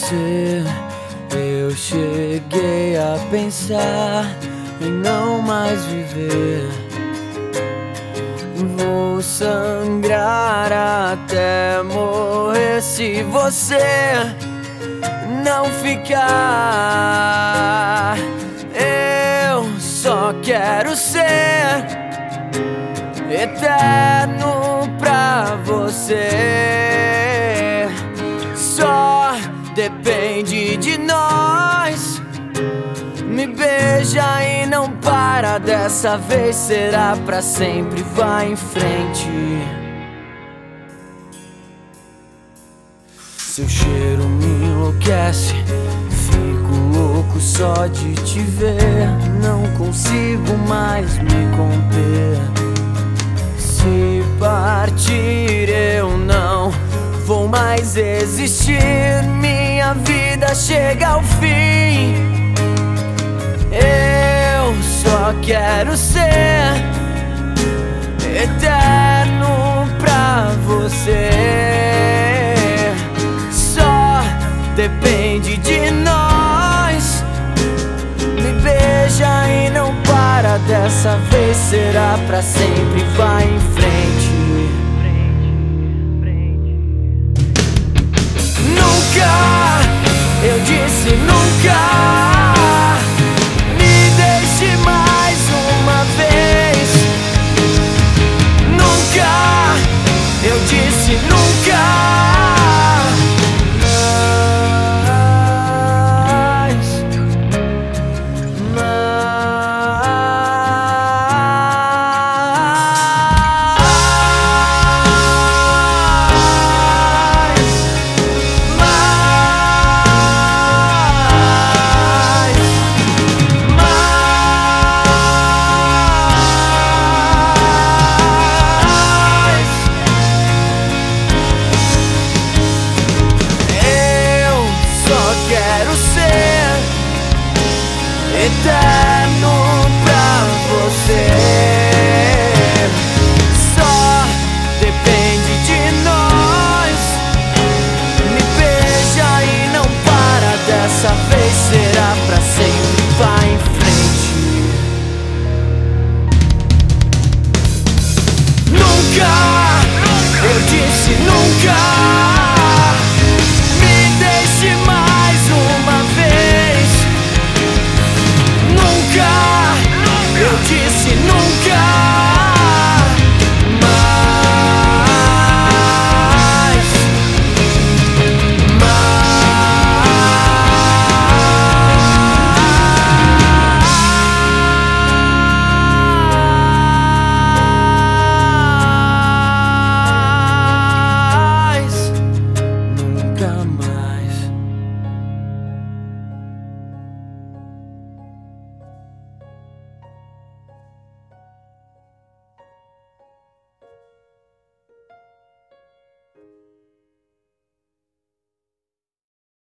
você, eu cheguei a pensar em não mais viver. Vou sangrar até morrer se você não ficar. Eu só quero ser eterno pra você. Só depende de nós. Me beija e não para, dessa vez será pra sempre. Vai em frente. Seu cheiro me enlouquece, fico louco só de te ver. Não consigo mais me conter. Se partir eu não vou mais existir. Minha vida chega ao fim. Eu só quero ser eterno pra você. Só depende de nós. Me beija e não para, dessa vez será pra sempre. Vai em frente. Nunca, eu disse nunca. Eu disse nunca mais, eterno pra você. Só depende de nós. Me beija e não para, dessa vez será pra sempre. Vai em frente. Nunca, eu disse nunca.